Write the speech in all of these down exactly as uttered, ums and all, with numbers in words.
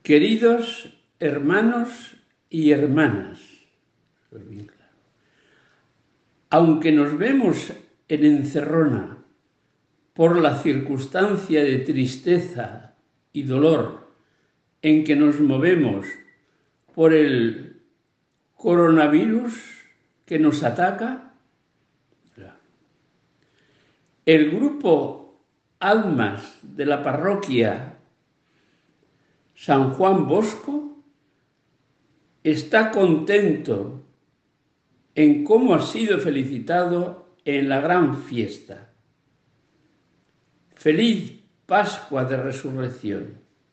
Queridos hermanos y hermanas, aunque nos vemos en encerrona por la circunstancia de tristeza y dolor en que nos movemos por el coronavirus que nos ataca, el grupo Almas de la parroquia San Juan Bosco está contento en cómo ha sido felicitado en la gran fiesta. Feliz Pascua de Resurrección.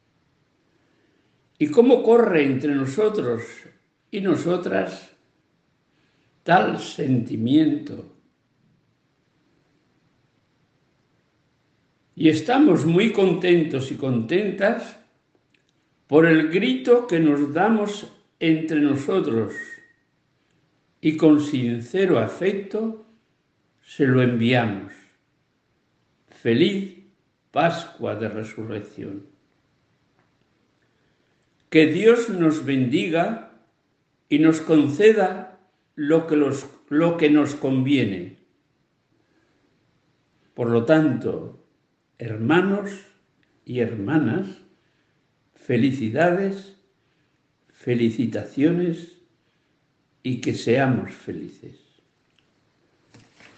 Y cómo corre entre nosotros y nosotras tal sentimiento. Y estamos muy contentos y contentas por el grito que nos damos entre nosotros y con sincero afecto se lo enviamos. Feliz Pascua de Resurrección. Que Dios nos bendiga y nos conceda lo que, los, lo que nos conviene. Por lo tanto, hermanos y hermanas, felicidades, felicitaciones y que seamos felices.